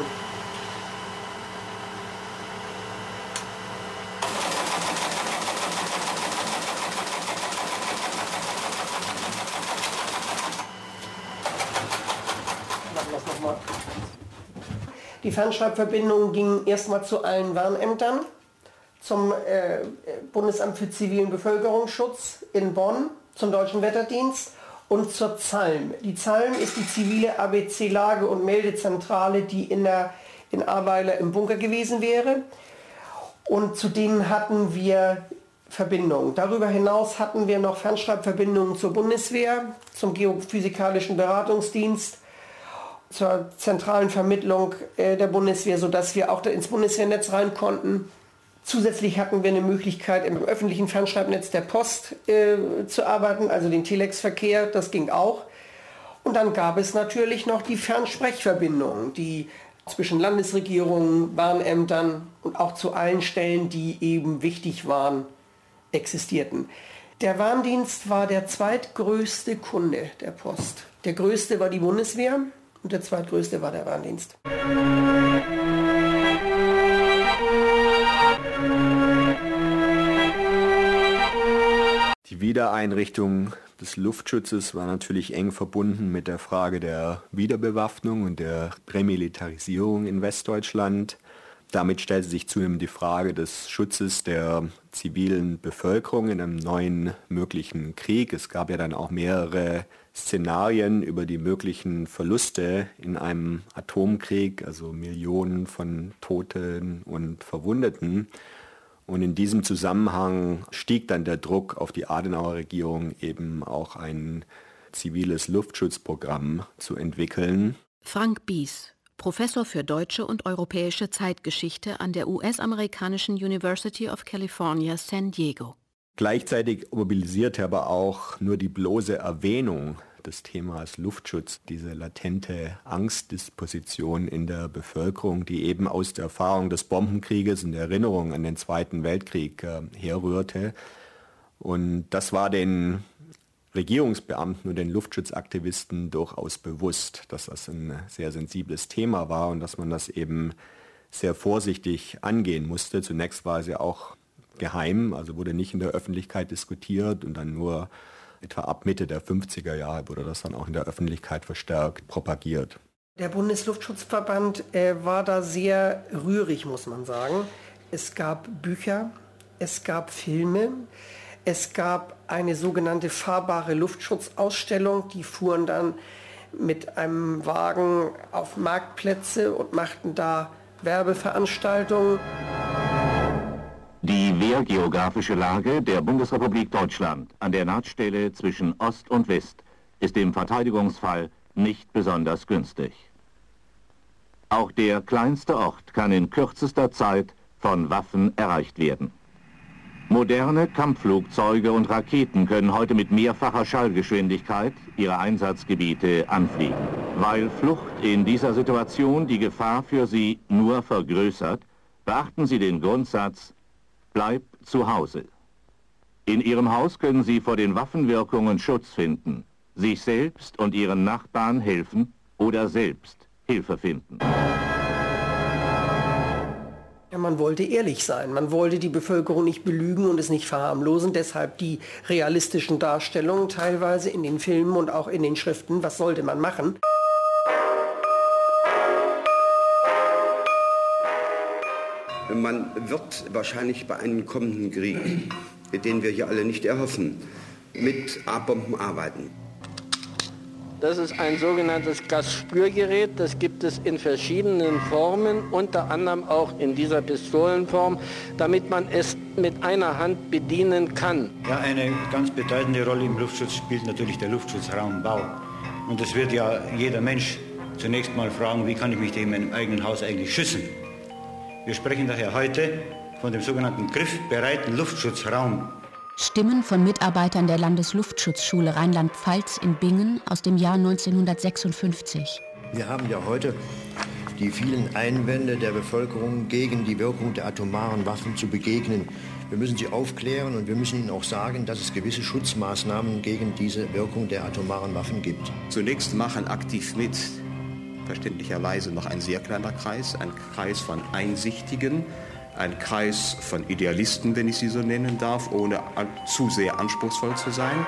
Machen wir es nochmal. Die Fernschreibverbindungen gingen erstmal zu allen Warnämtern, zum äh, Bundesamt für zivilen Bevölkerungsschutz in Bonn, zum Deutschen Wetterdienst und zur ZALM. Die ZALM ist die zivile A B C-Lage- und Meldezentrale, die in, der, in Ahrweiler im Bunker gewesen wäre. Und zu denen hatten wir Verbindungen. Darüber hinaus hatten wir noch Fernschreibverbindungen zur Bundeswehr, zum Geophysikalischen Beratungsdienst, zur zentralen Vermittlung äh, der Bundeswehr, sodass wir auch da ins Bundeswehrnetz rein konnten. Zusätzlich hatten wir eine Möglichkeit, im öffentlichen Fernschreibnetz der Post äh, zu arbeiten, also den Telex-Verkehr, das ging auch. Und dann gab es natürlich noch die Fernsprechverbindungen, die zwischen Landesregierungen, Bahnämtern und auch zu allen Stellen, die eben wichtig waren, existierten. Der Warndienst war der zweitgrößte Kunde der Post. Der größte war die Bundeswehr und der zweitgrößte war der Warndienst. Die Wiedereinrichtung des Luftschutzes war natürlich eng verbunden mit der Frage der Wiederbewaffnung und der Remilitarisierung in Westdeutschland. Damit stellte sich zunehmend die Frage des Schutzes der zivilen Bevölkerung in einem neuen möglichen Krieg. Es gab ja dann auch mehrere Szenarien über die möglichen Verluste in einem Atomkrieg, also Millionen von Toten und Verwundeten. Und in diesem Zusammenhang stieg dann der Druck auf die Adenauer-Regierung, eben auch ein ziviles Luftschutzprogramm zu entwickeln. Frank Bies, Professor für deutsche und europäische Zeitgeschichte an der U S-amerikanischen University of California, San Diego. Gleichzeitig mobilisierte aber auch nur die bloße Erwähnung des Themas Luftschutz diese latente Angstdisposition in der Bevölkerung, die eben aus der Erfahrung des Bombenkrieges und der Erinnerung an den Zweiten Weltkrieg äh, herrührte. Und das war den Regierungsbeamten und den Luftschutzaktivisten durchaus bewusst, dass das ein sehr sensibles Thema war und dass man das eben sehr vorsichtig angehen musste. Zunächst war es ja auch geheim, also wurde nicht in der Öffentlichkeit diskutiert und dann nur etwa ab Mitte der fünfziger Jahre wurde das dann auch in der Öffentlichkeit verstärkt propagiert. Der Bundesluftschutzverband äh, war da sehr rührig, muss man sagen. Es gab Bücher, es gab Filme, es gab eine sogenannte fahrbare Luftschutzausstellung. Die fuhren dann mit einem Wagen auf Marktplätze und machten da Werbeveranstaltungen. Die wehrgeografische Lage der Bundesrepublik Deutschland an der Nahtstelle zwischen Ost und West ist im Verteidigungsfall nicht besonders günstig. Auch der kleinste Ort kann in kürzester Zeit von Waffen erreicht werden. Moderne Kampfflugzeuge und Raketen können heute mit mehrfacher Schallgeschwindigkeit ihre Einsatzgebiete anfliegen. Weil Flucht in dieser Situation die Gefahr für sie nur vergrößert, beachten Sie den Grundsatz: Bleib zu Hause. In Ihrem Haus können Sie vor den Waffenwirkungen Schutz finden, sich selbst und Ihren Nachbarn helfen oder selbst Hilfe finden. Ja, man wollte ehrlich sein, man wollte die Bevölkerung nicht belügen und es nicht verharmlosen, deshalb die realistischen Darstellungen teilweise in den Filmen und auch in den Schriften. Was sollte man machen? Man wird wahrscheinlich bei einem kommenden Krieg, den wir hier alle nicht erhoffen, mit A-Bomben arbeiten. Das ist ein sogenanntes Gasspürgerät. Das gibt es in verschiedenen Formen, unter anderem auch in dieser Pistolenform, damit man es mit einer Hand bedienen kann. Ja, eine ganz bedeutende Rolle im Luftschutz spielt natürlich der Luftschutzraumbau. Und es wird ja jeder Mensch zunächst mal fragen, wie kann ich mich in meinem eigenen Haus eigentlich schützen? Wir sprechen daher heute von dem sogenannten griffbereiten Luftschutzraum. Stimmen von Mitarbeitern der Landesluftschutzschule Rheinland-Pfalz in Bingen aus dem Jahr neunzehnhundertsechsundfünfzig. Wir haben ja heute die vielen Einwände der Bevölkerung gegen die Wirkung der atomaren Waffen zu begegnen. Wir müssen sie aufklären und wir müssen ihnen auch sagen, dass es gewisse Schutzmaßnahmen gegen diese Wirkung der atomaren Waffen gibt. Zunächst machen aktiv mit verständlicherweise noch ein sehr kleiner Kreis, ein Kreis von Einsichtigen, ein Kreis von Idealisten, wenn ich sie so nennen darf, ohne an, zu sehr anspruchsvoll zu sein.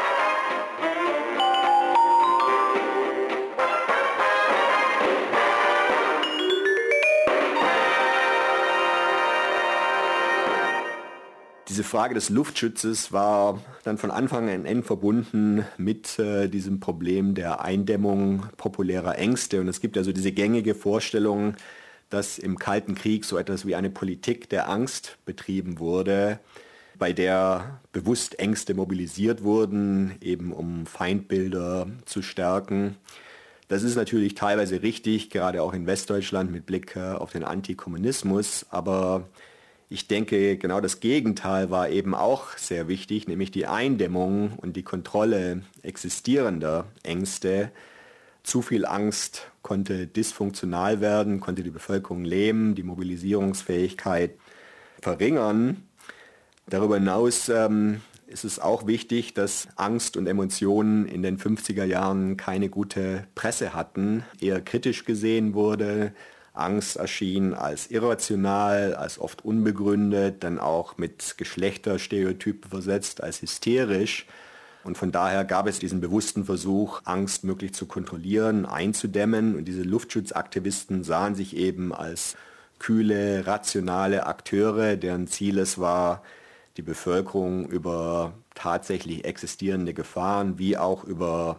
Diese Frage des Luftschutzes war dann von Anfang an eng verbunden mit äh, diesem Problem der Eindämmung populärer Ängste. Und es gibt also diese gängige Vorstellung, dass im Kalten Krieg so etwas wie eine Politik der Angst betrieben wurde, bei der bewusst Ängste mobilisiert wurden, eben um Feindbilder zu stärken. Das ist natürlich teilweise richtig, gerade auch in Westdeutschland mit Blick äh, auf den Antikommunismus, aber ich denke, genau das Gegenteil war eben auch sehr wichtig, nämlich die Eindämmung und die Kontrolle existierender Ängste. Zu viel Angst konnte dysfunktional werden, konnte die Bevölkerung lähmen, die Mobilisierungsfähigkeit verringern. Darüber hinaus ähm, ist es auch wichtig, dass Angst und Emotionen in den fünfziger Jahren keine gute Presse hatten, eher kritisch gesehen wurde. Angst erschien als irrational, als oft unbegründet, dann auch mit Geschlechterstereotypen versetzt, als hysterisch. Und von daher gab es diesen bewussten Versuch, Angst möglichst zu kontrollieren, einzudämmen. Und diese Luftschutzaktivisten sahen sich eben als kühle, rationale Akteure, deren Ziel es war, die Bevölkerung über tatsächlich existierende Gefahren wie auch über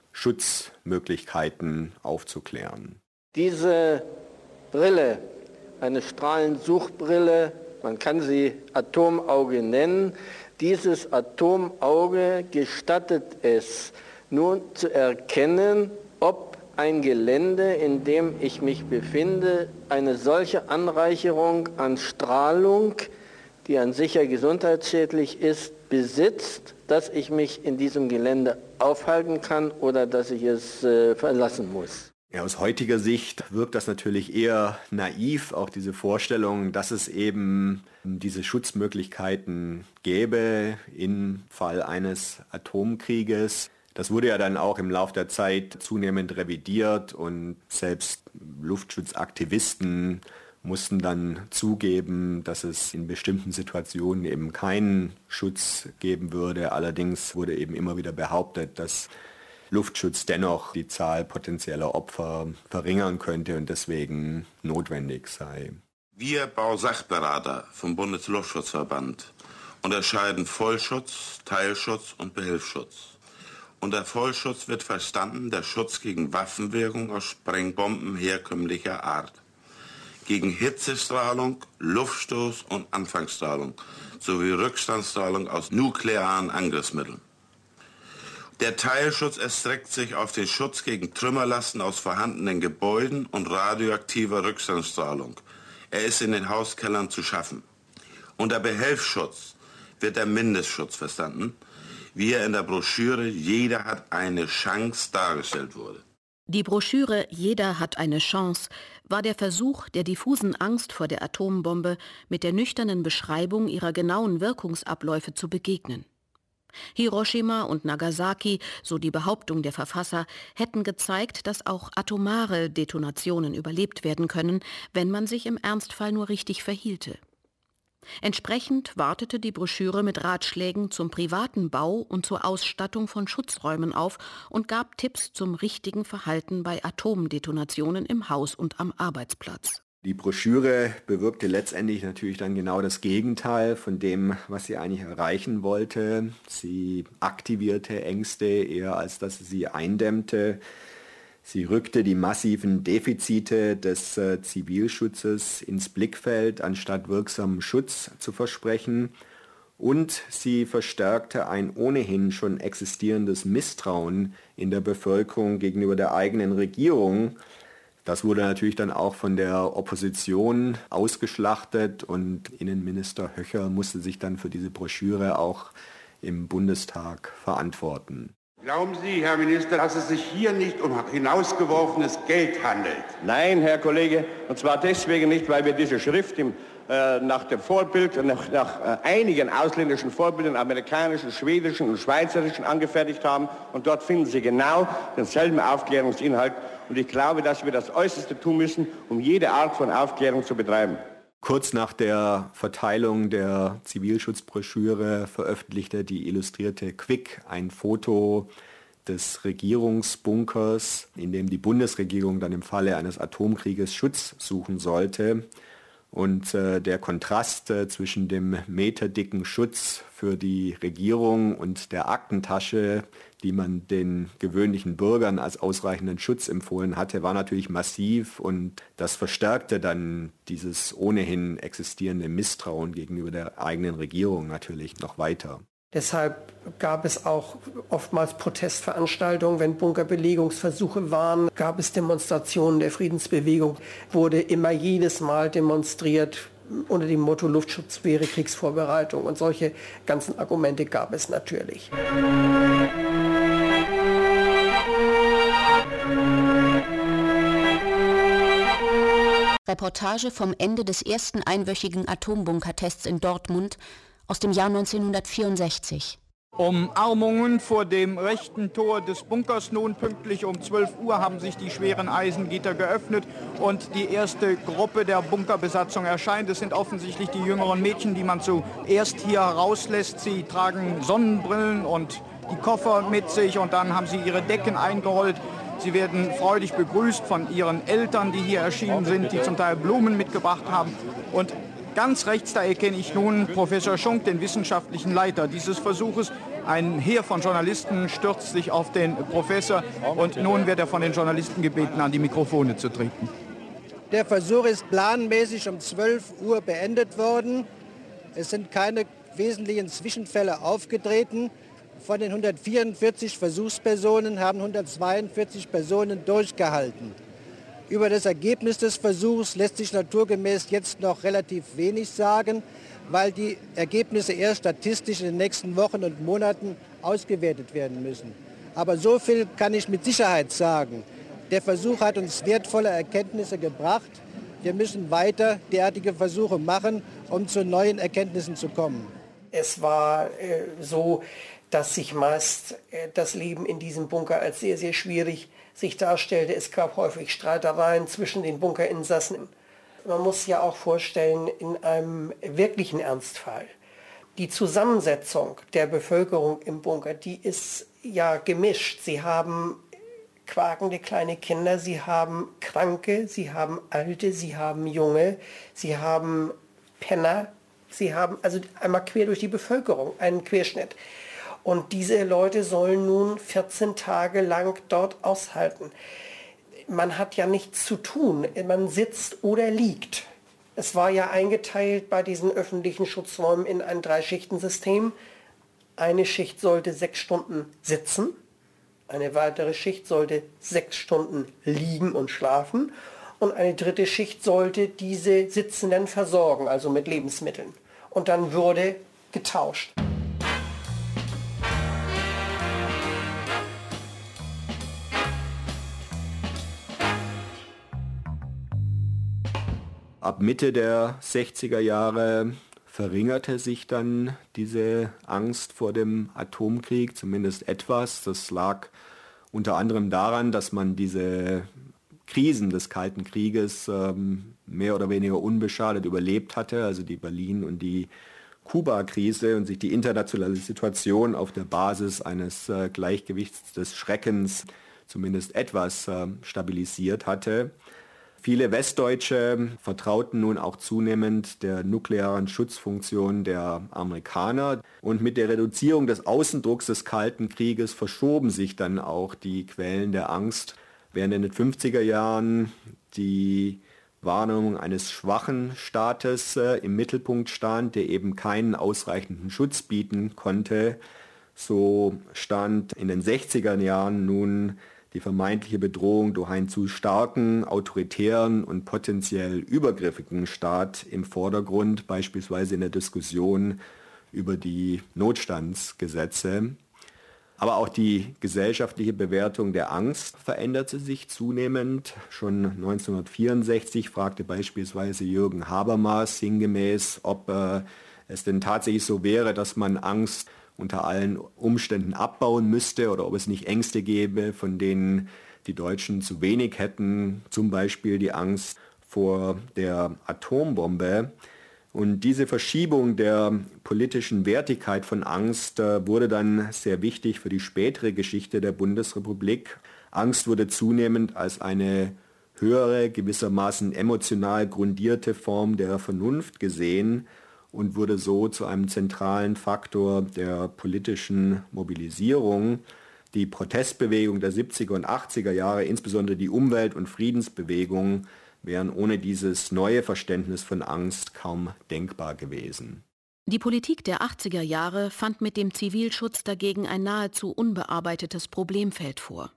Schutzmöglichkeiten aufzuklären. Diese Brille, eine Strahlensuchbrille, man kann sie Atomauge nennen. Dieses Atomauge gestattet es, nun zu erkennen, ob ein Gelände, in dem ich mich befinde, eine solche Anreicherung an Strahlung, die an sich ja gesundheitsschädlich ist, besitzt, dass ich mich in diesem Gelände aufhalten kann oder dass ich es äh, verlassen muss. Ja, aus heutiger Sicht wirkt das natürlich eher naiv, auch diese Vorstellung, dass es eben diese Schutzmöglichkeiten gäbe im Fall eines Atomkrieges. Das wurde ja dann auch im Laufe der Zeit zunehmend revidiert und selbst Luftschutzaktivisten mussten dann zugeben, dass es in bestimmten Situationen eben keinen Schutz geben würde. Allerdings wurde eben immer wieder behauptet, dass Luftschutz dennoch die Zahl potenzieller Opfer verringern könnte und deswegen notwendig sei. Wir Bausachberater vom Bundesluftschutzverband unterscheiden Vollschutz, Teilschutz und Behelfsschutz. Unter Vollschutz wird verstanden der Schutz gegen Waffenwirkung aus Sprengbomben herkömmlicher Art, gegen Hitzestrahlung, Luftstoß und Anfangsstrahlung sowie Rückstandsstrahlung aus nuklearen Angriffsmitteln. Der Teilschutz erstreckt sich auf den Schutz gegen Trümmerlasten aus vorhandenen Gebäuden und radioaktiver Rückstandsstrahlung. Er ist in den Hauskellern zu schaffen. Unter Behelfsschutz wird der Mindestschutz verstanden, wie er in der Broschüre Jeder hat eine Chance dargestellt wurde. Die Broschüre Jeder hat eine Chance war der Versuch, der diffusen Angst vor der Atombombe mit der nüchternen Beschreibung ihrer genauen Wirkungsabläufe zu begegnen. Hiroshima und Nagasaki, so die Behauptung der Verfasser, hätten gezeigt, dass auch atomare Detonationen überlebt werden können, wenn man sich im Ernstfall nur richtig verhielte. Entsprechend wartete die Broschüre mit Ratschlägen zum privaten Bau und zur Ausstattung von Schutzräumen auf und gab Tipps zum richtigen Verhalten bei Atomdetonationen im Haus und am Arbeitsplatz. Die Broschüre bewirkte letztendlich natürlich dann genau das Gegenteil von dem, was sie eigentlich erreichen wollte. Sie aktivierte Ängste eher, als dass sie sie eindämmte. Sie rückte die massiven Defizite des äh, Zivilschutzes ins Blickfeld, anstatt wirksamen Schutz zu versprechen. Und sie verstärkte ein ohnehin schon existierendes Misstrauen in der Bevölkerung gegenüber der eigenen Regierung. Das wurde natürlich dann auch von der Opposition ausgeschlachtet und Innenminister Höcher musste sich dann für diese Broschüre auch im Bundestag verantworten. Glauben Sie, Herr Minister, dass es sich hier nicht um hinausgeworfenes Geld handelt? Nein, Herr Kollege, und zwar deswegen nicht, weil wir diese Schrift im, äh, nach dem Vorbild, nach, nach äh, einigen ausländischen Vorbildern, amerikanischen, schwedischen und schweizerischen, angefertigt haben. Und dort finden Sie genau denselben Aufklärungsinhalt. Und ich glaube, dass wir das Äußerste tun müssen, um jede Art von Aufklärung zu betreiben. Kurz nach der Verteilung der Zivilschutzbroschüre veröffentlichte die Illustrierte Quick ein Foto des Regierungsbunkers, in dem die Bundesregierung dann im Falle eines Atomkrieges Schutz suchen sollte. Und äh, der Kontrast äh, zwischen dem meterdicken Schutz für die Regierung und der Aktentasche, die man den gewöhnlichen Bürgern als ausreichenden Schutz empfohlen hatte, war natürlich massiv, und das verstärkte dann dieses ohnehin existierende Misstrauen gegenüber der eigenen Regierung natürlich noch weiter. Deshalb gab es auch oftmals Protestveranstaltungen, wenn Bunkerbelegungsversuche waren, gab es Demonstrationen der Friedensbewegung, wurde immer jedes Mal demonstriert unter dem Motto Luftschutz wäre Kriegsvorbereitung, und solche ganzen Argumente gab es natürlich. Reportage vom Ende des ersten einwöchigen Atombunkertests in Dortmund aus dem Jahr neunzehnhundertvierundsechzig. Umarmungen vor dem rechten Tor des Bunkers. Nun pünktlich um zwölf Uhr haben sich die schweren Eisengitter geöffnet und die erste Gruppe der Bunkerbesatzung erscheint. Es sind offensichtlich die jüngeren Mädchen, die man zuerst hier rauslässt. Sie tragen Sonnenbrillen und die Koffer mit sich, und dann haben sie ihre Decken eingerollt. Sie werden freudig begrüßt von ihren Eltern, die hier erschienen sind, die zum Teil Blumen mitgebracht haben. Und ganz rechts, da erkenne ich nun Professor Schunk, den wissenschaftlichen Leiter dieses Versuches. Ein Heer von Journalisten stürzt sich auf den Professor, und nun wird er von den Journalisten gebeten, an die Mikrofone zu treten. Der Versuch ist planmäßig um zwölf Uhr beendet worden. Es sind keine wesentlichen Zwischenfälle aufgetreten. Von den hundertvierundvierzig Versuchspersonen haben hundertzweiundvierzig Personen durchgehalten. Über das Ergebnis des Versuchs lässt sich naturgemäß jetzt noch relativ wenig sagen, weil die Ergebnisse erst statistisch in den nächsten Wochen und Monaten ausgewertet werden müssen. Aber so viel kann ich mit Sicherheit sagen. Der Versuch hat uns wertvolle Erkenntnisse gebracht. Wir müssen weiter derartige Versuche machen, um zu neuen Erkenntnissen zu kommen. Es war äh, so, dass sich meist äh, das Leben in diesem Bunker als sehr, sehr schwierig sich darstellte. Es gab häufig Streitereien zwischen den Bunkerinsassen. Man muss ja auch vorstellen, in einem wirklichen Ernstfall, die Zusammensetzung der Bevölkerung im Bunker, die ist ja gemischt. Sie haben quakende kleine Kinder, sie haben Kranke, sie haben Alte, sie haben Junge, sie haben Penner, sie haben also einmal quer durch die Bevölkerung einen Querschnitt. Und diese Leute sollen nun vierzehn Tage lang dort aushalten. Man hat ja nichts zu tun. Man sitzt oder liegt. Es war ja eingeteilt bei diesen öffentlichen Schutzräumen in ein Drei-Schichten-System. Eine Schicht sollte sechs Stunden sitzen. Eine weitere Schicht sollte sechs Stunden liegen und schlafen. Und eine dritte Schicht sollte diese Sitzenden versorgen, also mit Lebensmitteln. Und dann wurde getauscht. Ab Mitte der sechziger Jahre verringerte sich dann diese Angst vor dem Atomkrieg, zumindest etwas. Das lag unter anderem daran, dass man diese Krisen des Kalten Krieges ähm, mehr oder weniger unbeschadet überlebt hatte, also die Berlin- und die Kuba-Krise, und sich die internationale Situation auf der Basis eines äh, Gleichgewichts des Schreckens zumindest etwas äh, stabilisiert hatte. Viele Westdeutsche vertrauten nun auch zunehmend der nuklearen Schutzfunktion der Amerikaner, und mit der Reduzierung des Außendrucks des Kalten Krieges verschoben sich dann auch die Quellen der Angst, während in den fünfziger Jahren die Wahrnehmung eines schwachen Staates äh, im Mittelpunkt stand, der eben keinen ausreichenden Schutz bieten konnte. So stand in den sechziger Jahren nun die vermeintliche Bedrohung durch einen zu starken, autoritären und potenziell übergriffigen Staat im Vordergrund, beispielsweise in der Diskussion über die Notstandsgesetze. Aber auch die gesellschaftliche Bewertung der Angst veränderte sich zunehmend. Schon neunzehnhundertvierundsechzig fragte beispielsweise Jürgen Habermas sinngemäß, ob äh, es denn tatsächlich so wäre, dass man Angst unter allen Umständen abbauen müsste oder ob es nicht Ängste gäbe, von denen die Deutschen zu wenig hätten, zum Beispiel die Angst vor der Atombombe. Und diese Verschiebung der politischen Wertigkeit von Angst äh, wurde dann sehr wichtig für die spätere Geschichte der Bundesrepublik. Angst wurde zunehmend als eine höhere, gewissermaßen emotional grundierte Form der Vernunft gesehen und wurde so zu einem zentralen Faktor der politischen Mobilisierung. Die Protestbewegung der siebziger und achtziger Jahre, insbesondere die Umwelt- und Friedensbewegung, wären ohne dieses neue Verständnis von Angst kaum denkbar gewesen. Die Politik der achtziger Jahre fand mit dem Zivilschutz dagegen ein nahezu unbearbeitetes Problemfeld vor.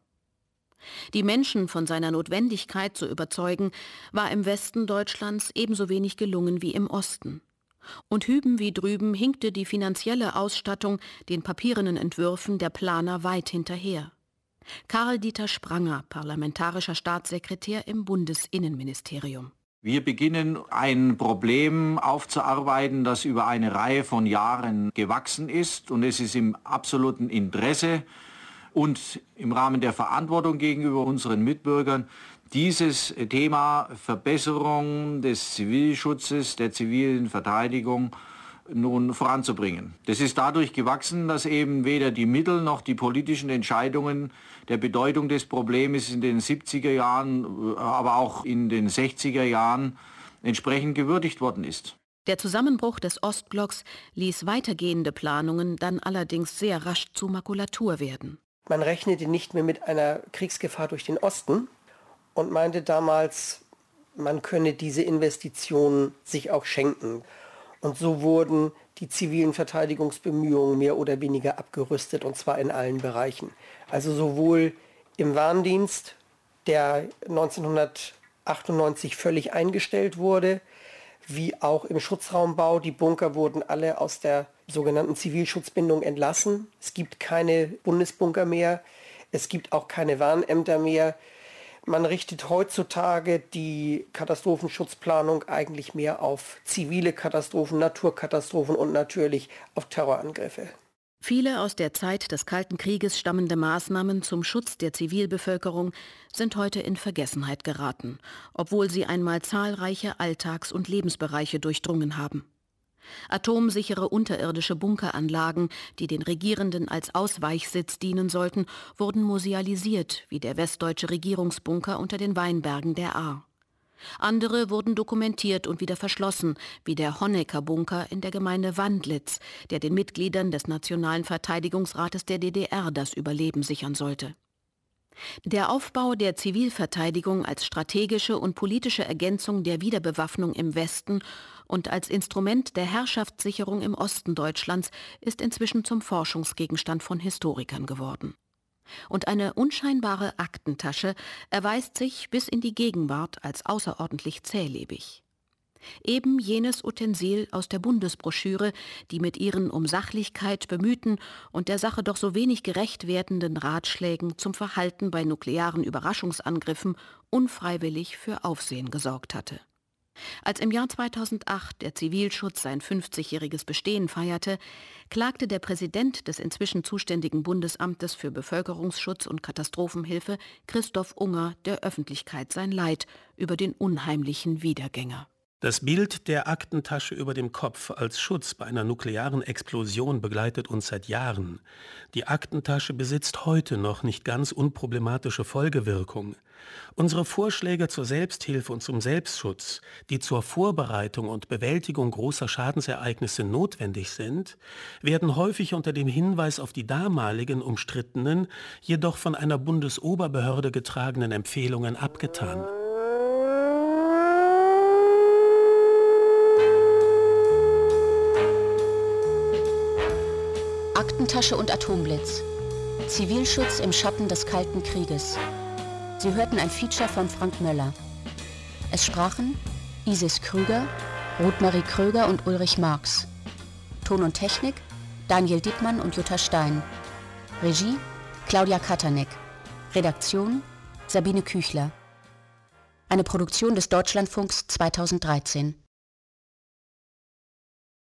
Die Menschen von seiner Notwendigkeit zu überzeugen, war im Westen Deutschlands ebenso wenig gelungen wie im Osten. Und hüben wie drüben hinkte die finanzielle Ausstattung den papierenen Entwürfen der Planer weit hinterher. Karl-Dieter Spranger, parlamentarischer Staatssekretär im Bundesinnenministerium. Wir beginnen ein Problem aufzuarbeiten, das über eine Reihe von Jahren gewachsen ist. Und es ist im absoluten Interesse und im Rahmen der Verantwortung gegenüber unseren Mitbürgern, dieses Thema Verbesserung des Zivilschutzes, der zivilen Verteidigung nun voranzubringen. Das ist dadurch gewachsen, dass eben weder die Mittel noch die politischen Entscheidungen der Bedeutung des Problems in den siebziger Jahren, aber auch in den sechziger Jahren entsprechend gewürdigt worden ist. Der Zusammenbruch des Ostblocks ließ weitergehende Planungen dann allerdings sehr rasch zu Makulatur werden. Man rechnete nicht mehr mit einer Kriegsgefahr durch den Osten und meinte damals, man könne diese Investitionen sich auch schenken. Und so wurden die zivilen Verteidigungsbemühungen mehr oder weniger abgerüstet, und zwar in allen Bereichen. Also sowohl im Warndienst, der neunzehnhundertachtundneunzig völlig eingestellt wurde, wie auch im Schutzraumbau. Die Bunker wurden alle aus der sogenannten Zivilschutzbindung entlassen. Es gibt keine Bundesbunker mehr, es gibt auch keine Warnämter mehr. Man richtet heutzutage die Katastrophenschutzplanung eigentlich mehr auf zivile Katastrophen, Naturkatastrophen und natürlich auf Terrorangriffe. Viele aus der Zeit des Kalten Krieges stammende Maßnahmen zum Schutz der Zivilbevölkerung sind heute in Vergessenheit geraten, obwohl sie einmal zahlreiche Alltags- und Lebensbereiche durchdrungen haben. Atomsichere unterirdische Bunkeranlagen, die den Regierenden als Ausweichsitz dienen sollten, wurden musealisiert, wie der westdeutsche Regierungsbunker unter den Weinbergen der Ahr. Andere wurden dokumentiert und wieder verschlossen, wie der Honecker-Bunker in der Gemeinde Wandlitz, der den Mitgliedern des Nationalen Verteidigungsrates der D D R das Überleben sichern sollte. Der Aufbau der Zivilverteidigung als strategische und politische Ergänzung der Wiederbewaffnung im Westen und als Instrument der Herrschaftssicherung im Osten Deutschlands ist inzwischen zum Forschungsgegenstand von Historikern geworden. Und eine unscheinbare Aktentasche erweist sich bis in die Gegenwart als außerordentlich zählebig. Eben jenes Utensil aus der Bundesbroschüre, die mit ihren um Sachlichkeit bemühten und der Sache doch so wenig gerecht werdenden Ratschlägen zum Verhalten bei nuklearen Überraschungsangriffen unfreiwillig für Aufsehen gesorgt hatte. Als im Jahr zweitausendacht der Zivilschutz sein fünfzigjähriges Bestehen feierte, klagte der Präsident des inzwischen zuständigen Bundesamtes für Bevölkerungsschutz und Katastrophenhilfe, Christoph Unger, der Öffentlichkeit sein Leid über den unheimlichen Wiedergänger. Das Bild der Aktentasche über dem Kopf als Schutz bei einer nuklearen Explosion begleitet uns seit Jahren. Die Aktentasche besitzt heute noch nicht ganz unproblematische Folgewirkung. Unsere Vorschläge zur Selbsthilfe und zum Selbstschutz, die zur Vorbereitung und Bewältigung großer Schadensereignisse notwendig sind, werden häufig unter dem Hinweis auf die damaligen umstrittenen, jedoch von einer Bundesoberbehörde getragenen Empfehlungen abgetan. Aktentasche und Atomblitz. Zivilschutz im Schatten des Kalten Krieges. Sie hörten ein Feature von Frank Möller. Es sprachen Isis Krüger, Ruth-Marie Kröger und Ulrich Marx. Ton und Technik Daniel Dittmann und Jutta Stein. Regie Claudia Katanek. Redaktion Sabine Küchler. Eine Produktion des Deutschlandfunks zweitausenddreizehn.